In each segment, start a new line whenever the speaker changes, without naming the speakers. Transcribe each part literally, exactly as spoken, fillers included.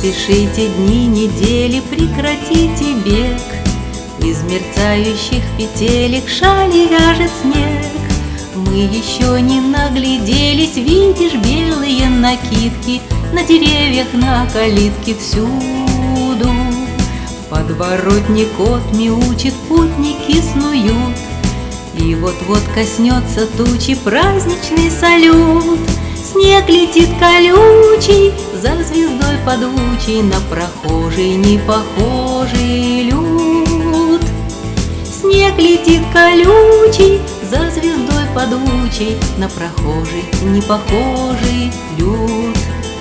спешите дни, недели, прекратите бег. Из мерцающих петелек шали вяжет снег. Мы еще не нагляделись, видишь белые накидки на деревьях, на калитке всюду. В подворотне кот мяучит, путники снуют, и вот-вот коснется тучи праздничный салют. Снег летит колючий, за звездой подучий, на прохожий не похожий люд. Снег летит колючий, за звездой подучий, на прохожий не похожий люд.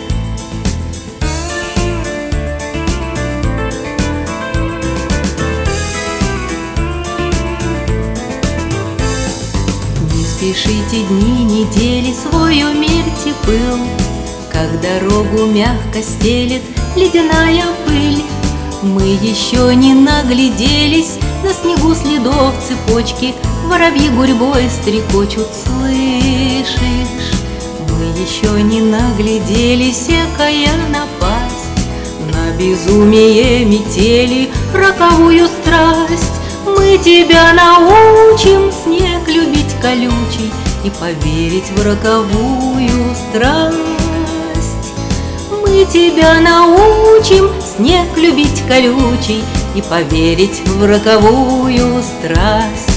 Спешите дни, недели, свой умерьте пыл, как дорогу мягко стелет ледяная пыль. Мы еще не нагляделись, на снегу следов цепочки воробьи гурьбой стрекочут, слышишь? Мы еще не нагляделись, экая напасть на безумие метели, роковую страсть. Мы тебя научим снег любить колючий и поверить в роковую страсть. Мы тебя научим снег любить колючий и поверить в роковую страсть.